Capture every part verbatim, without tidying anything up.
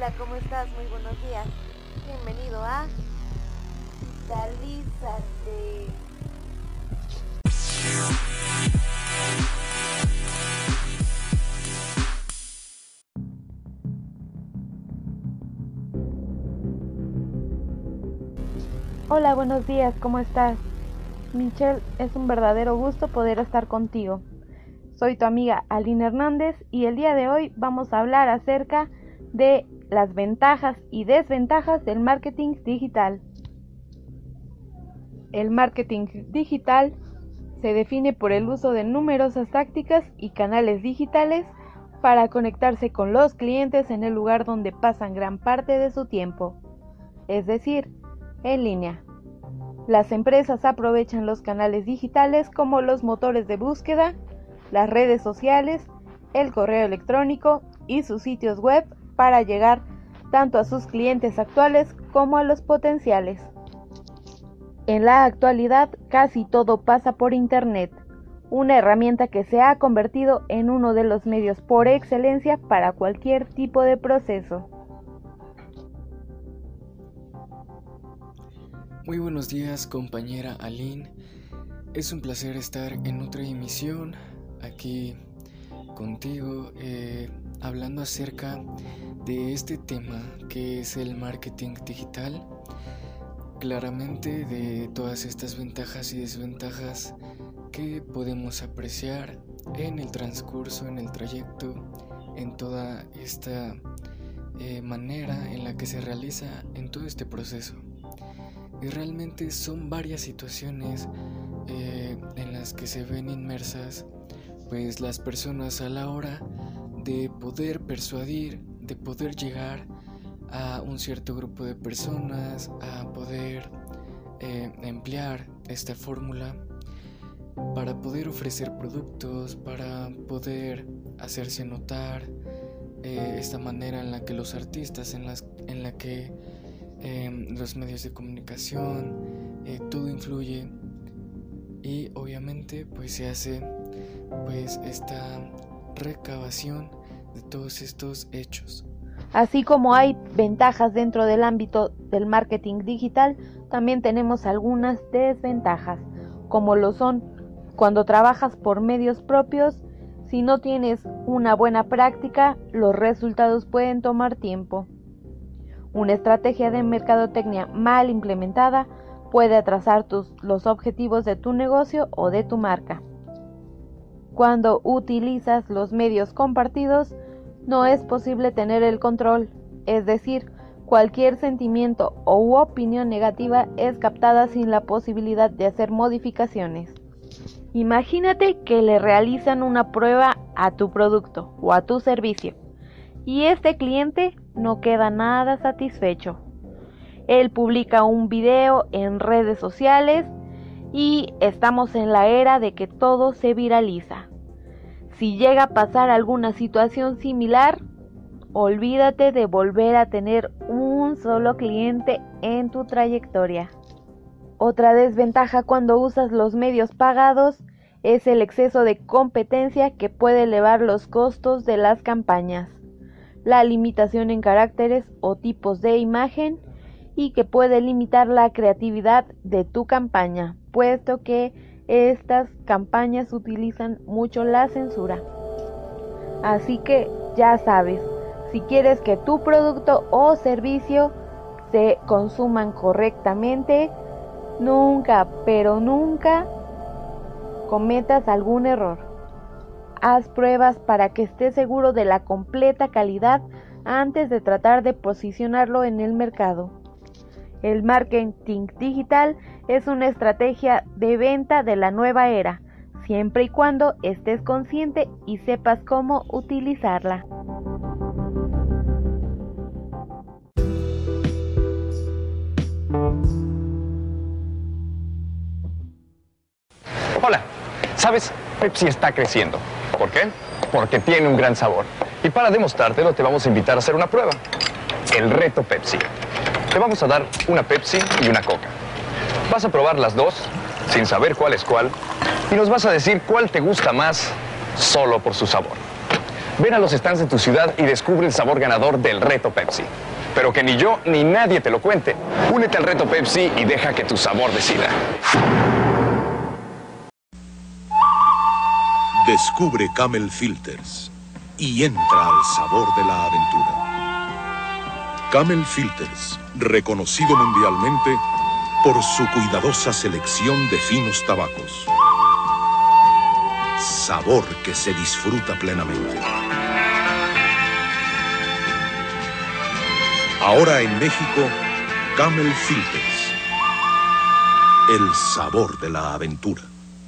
Hola, ¿cómo estás? Muy buenos días. Bienvenido a Vitalízate. Hola, buenos días, ¿cómo estás? Michelle, es un verdadero gusto poder estar contigo. Soy tu amiga Aline Hernández y el día de hoy vamos a hablar acerca de las ventajas y desventajas del marketing digital. El marketing digital se define por el uso de numerosas tácticas y canales digitales para conectarse con los clientes en el lugar donde pasan gran parte de su tiempo, es decir, en línea. Las empresas aprovechan los canales digitales como los motores de búsqueda, las redes sociales, el correo electrónico y sus sitios web para llegar tanto a sus clientes actuales como a los potenciales. En la actualidad casi todo pasa por Internet, una herramienta que se ha convertido en uno de los medios por excelencia para cualquier tipo de proceso. Muy buenos días, compañera Aline. Es un placer estar en otra emisión aquí contigo, eh, hablando acerca de este tema que es el marketing digital. Claramente de todas estas ventajas y desventajas que podemos apreciar en el transcurso, en el trayecto, en toda esta eh, manera en la que se realiza en todo este proceso. Y realmente son varias situaciones eh, en las que se ven inmersas pues las personas a la hora de poder persuadir, de poder llegar a un cierto grupo de personas, a poder eh, emplear esta fórmula para poder ofrecer productos, para poder hacerse notar, eh, esta manera en la que los artistas, en, las, en la que eh, los medios de comunicación, eh, todo influye y obviamente pues se hace pues esta recabación de todos estos hechos. Así como hay ventajas dentro del ámbito del marketing digital, también tenemos algunas desventajas, como lo son cuando trabajas por medios propios. Si no tienes una buena práctica, los resultados pueden tomar tiempo. Una estrategia de mercadotecnia mal implementada puede atrasar tus, los objetivos de tu negocio o de tu marca. Cuando utilizas los medios compartidos, no es posible tener el control, es decir, cualquier sentimiento u opinión negativa es captada sin la posibilidad de hacer modificaciones. Imagínate que le realizan una prueba a tu producto o a tu servicio y este cliente no queda nada satisfecho. Él publica un video en redes sociales y estamos en la era de que todo se viraliza. Si llega a pasar alguna situación similar, olvídate de volver a tener un solo cliente en tu trayectoria. Otra desventaja cuando usas los medios pagados es el exceso de competencia que puede elevar los costos de las campañas, la limitación en caracteres o tipos de imagen y que puede limitar la creatividad de tu campaña, puesto que estas campañas utilizan mucho la censura. Así que ya sabes, si quieres que tu producto o servicio se consuman correctamente, nunca, pero nunca cometas algún error. Haz pruebas para que estés seguro de la completa calidad antes de tratar de posicionarlo en el mercado. El marketing digital es una estrategia de venta de la nueva era, siempre y cuando estés consciente y sepas cómo utilizarla. Hola, ¿sabes? Pepsi está creciendo. ¿Por qué? Porque tiene un gran sabor. Y para demostrártelo te vamos a invitar a hacer una prueba. El reto Pepsi. Te vamos a dar una Pepsi y una Coca. Vas a probar las dos, sin saber cuál es cuál, y nos vas a decir cuál te gusta más, solo por su sabor. Ven a los stands de tu ciudad y descubre el sabor ganador del Reto Pepsi. Pero que ni yo ni nadie te lo cuente. Únete al Reto Pepsi y deja que tu sabor decida. Descubre Camel Filters y entra al sabor de la aventura. Camel Filters, reconocido mundialmente por su cuidadosa selección de finos tabacos. Sabor que se disfruta plenamente. Ahora en México, Camel Filters. El sabor de la aventura.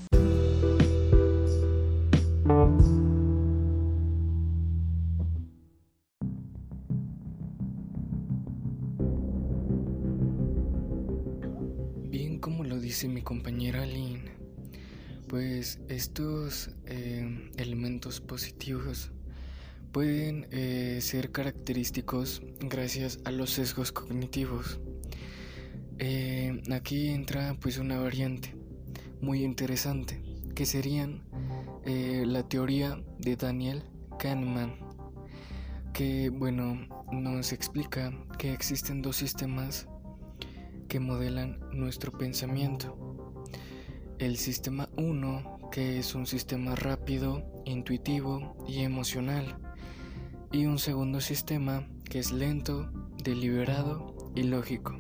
Bien, como lo dice mi compañera Lynn, pues estos eh, elementos positivos pueden eh, ser característicos gracias a los sesgos cognitivos. Eh, aquí entra pues una variante muy interesante, que serían eh, la teoría de Daniel Kahneman, que bueno, nos explica que existen dos sistemas que modelan nuestro pensamiento. El sistema uno, que es un sistema rápido, intuitivo y emocional, y un segundo sistema que es lento, deliberado y lógico.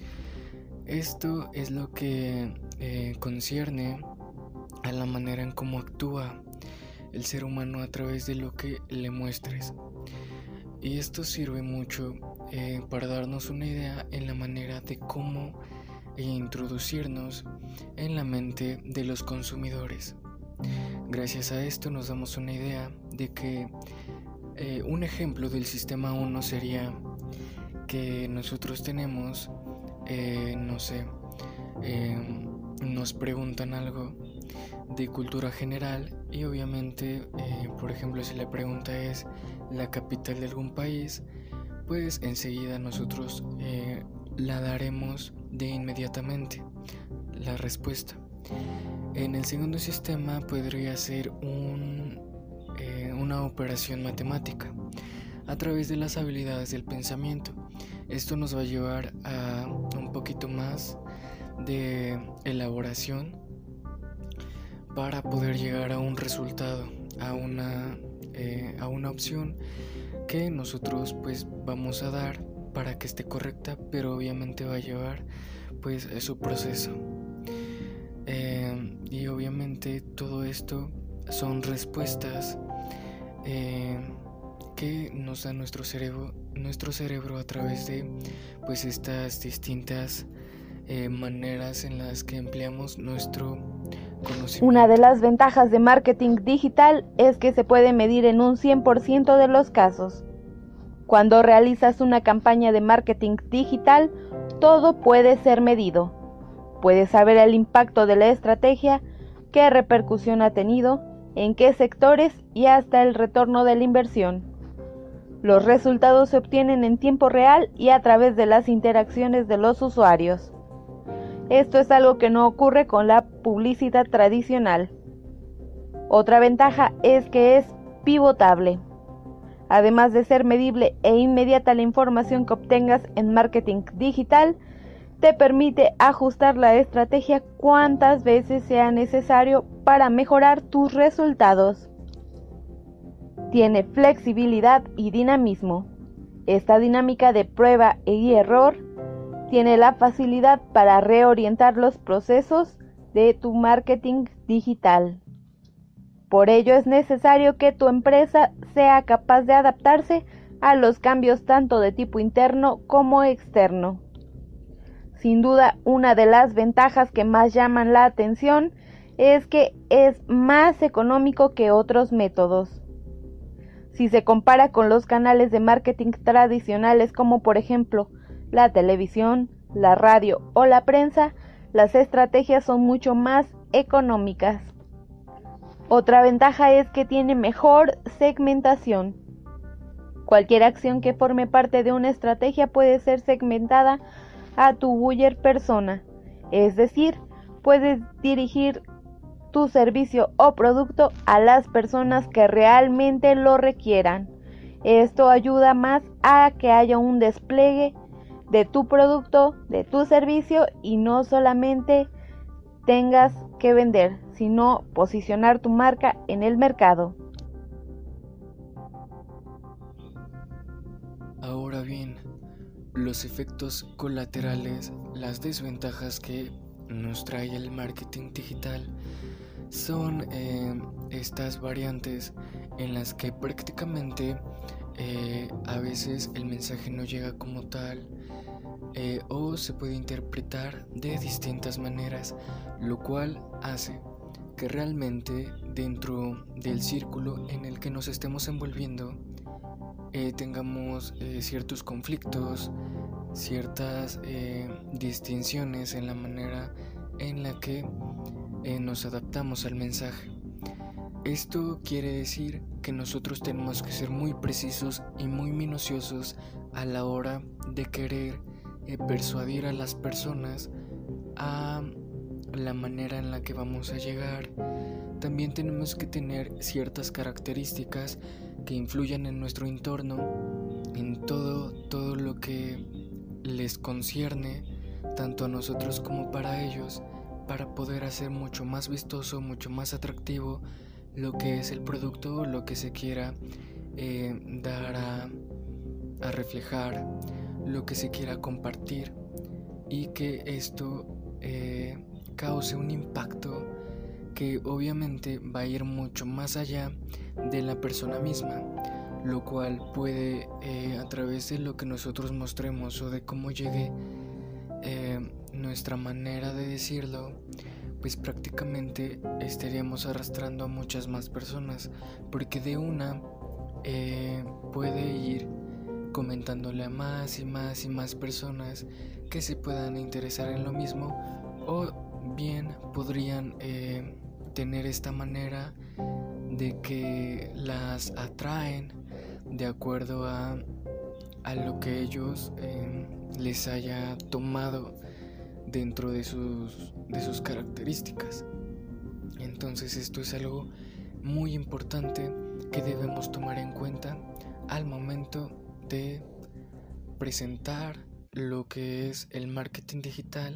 Esto es lo que eh, concierne a la manera en cómo actúa el ser humano a través de lo que le muestres. Y esto sirve mucho eh, para darnos una idea en la manera de cómo e introducirnos en la mente de los consumidores. Gracias a esto nos damos una idea de que eh, un ejemplo del sistema uno sería que nosotros tenemos, eh, no sé, eh, nos preguntan algo de cultura general y obviamente, eh, por ejemplo, si la pregunta es la capital de algún país, pues enseguida nosotros eh, la daremos de inmediatamente la respuesta. En el segundo sistema podría ser un, eh, una operación matemática a través de las habilidades del pensamiento. Esto nos va a llevar a un poquito más de elaboración para poder llegar a un resultado, a una, eh, a una opción que nosotros pues vamos a dar para que esté correcta, pero obviamente va a llevar pues su proceso. Eh, y obviamente todo esto son respuestas eh, que nos da nuestro cerebro, nuestro cerebro a través de pues estas distintas eh, maneras en las que empleamos nuestro conocimiento. Una de las ventajas de marketing digital es que se puede medir en un cien por ciento de los casos. Cuando realizas una campaña de marketing digital, todo puede ser medido. Puedes saber el impacto de la estrategia, qué repercusión ha tenido, en qué sectores y hasta el retorno de la inversión. Los resultados se obtienen en tiempo real y a través de las interacciones de los usuarios. Esto es algo que no ocurre con la publicidad tradicional. Otra ventaja es que es pivotable. Además de ser medible e inmediata, la información que obtengas en marketing digital te permite ajustar la estrategia cuantas veces sea necesario para mejorar tus resultados. Tiene flexibilidad y dinamismo. Esta dinámica de prueba y error tiene la facilidad para reorientar los procesos de tu marketing digital. Por ello es necesario que tu empresa sea capaz de adaptarse a los cambios tanto de tipo interno como externo. Sin duda, una de las ventajas que más llaman la atención es que es más económico que otros métodos. Si se compara con los canales de marketing tradicionales como por ejemplo la televisión, la radio o la prensa, las estrategias son mucho más económicas. Otra ventaja es que tiene mejor segmentación. Cualquier acción que forme parte de una estrategia puede ser segmentada a tu buyer persona, es decir, puedes dirigir tu servicio o producto a las personas que realmente lo requieran. Esto ayuda más a que haya un despliegue de tu producto, de tu servicio y no solamente tengas que vender, sino posicionar tu marca en el mercado. Ahora bien, los efectos colaterales, las desventajas que nos trae el marketing digital son eh, estas variantes en las que prácticamente eh, a veces el mensaje no llega como tal eh, o se puede interpretar de distintas maneras, lo cual hace que realmente dentro del círculo en el que nos estemos envolviendo eh, tengamos eh, ciertos conflictos, ciertas eh, distinciones en la manera en la que eh, nos adaptamos al mensaje. Esto quiere decir que nosotros tenemos que ser muy precisos y muy minuciosos a la hora de querer eh, persuadir a las personas a la manera en la que vamos a llegar. También tenemos que tener ciertas características que influyan en nuestro entorno, en todo, todo lo que les concierne, tanto a nosotros como para ellos, para poder hacer mucho más vistoso, mucho más atractivo lo que es el producto o lo que se quiera eh, dar a, a reflejar, lo que se quiera compartir, y que esto eh, cause un impacto que obviamente va a ir mucho más allá de la persona misma, lo cual puede eh, a través de lo que nosotros mostremos o de cómo llegue eh, nuestra manera de decirlo, pues prácticamente estaríamos arrastrando a muchas más personas, porque de una eh, puede ir comentándole a más y más y más personas que se puedan interesar en lo mismo, o bien podrían eh, tener esta manera de que las atraen de acuerdo a, a lo que ellos eh, les haya tomado dentro de sus, de sus características. Entonces esto es algo muy importante que debemos tomar en cuenta al momento de presentar lo que es el marketing digital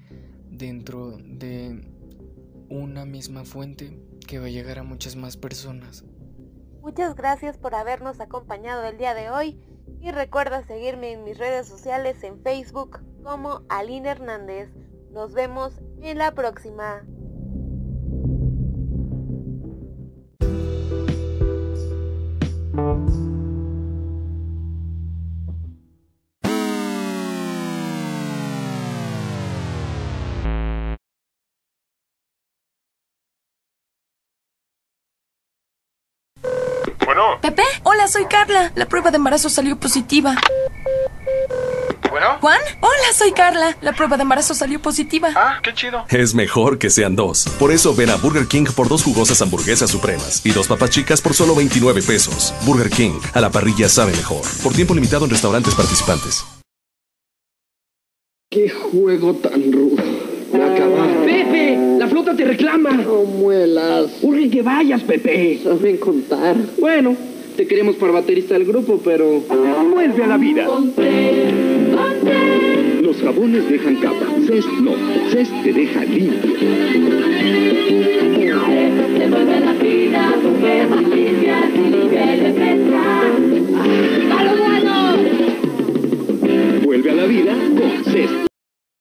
dentro de una misma fuente que va a llegar a muchas más personas. Muchas gracias por habernos acompañado el día de hoy y recuerda seguirme en mis redes sociales en Facebook como Aline Hernández. Nos vemos en la próxima. Bueno. ¿Pepe? Hola, soy Carla. La prueba de embarazo salió positiva. Bueno. ¿Juan? Hola, soy Carla. La prueba de embarazo salió positiva. Ah, qué chido. Es mejor que sean dos. Por eso ven a Burger King por dos jugosas hamburguesas supremas y dos papas chicas por solo veintinueve pesos. Burger King, a la parrilla sabe mejor. Por tiempo limitado en restaurantes participantes. ¡Qué juego tan rudo! Me acabaron. ¡Pepe! ¡La flota te reclama! No muelas. Urge que vayas, Pepe. Saben contar. Bueno, te queremos para baterista del grupo, pero... Vuelve a la vida. Los jabones dejan capa. Cest no. Cest te deja limpio. Te vuelve a la vida, porque más limpia, limpia y refresca. ¡A los granos! Vuelve a la vida con Cest.